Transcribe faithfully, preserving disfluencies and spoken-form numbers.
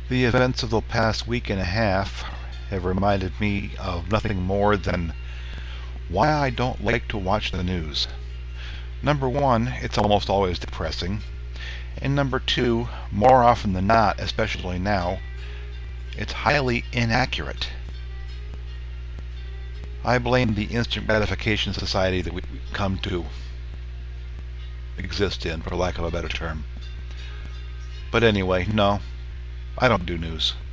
The events of the past week and a half have reminded me of nothing more than why I don't like to watch the news. Number one, it's almost always depressing. And number two, more often than not, especially now, it's highly inaccurate. I blame the instant gratification society that we've come to exist in, for lack of a better term. But anyway, no, I don't do news.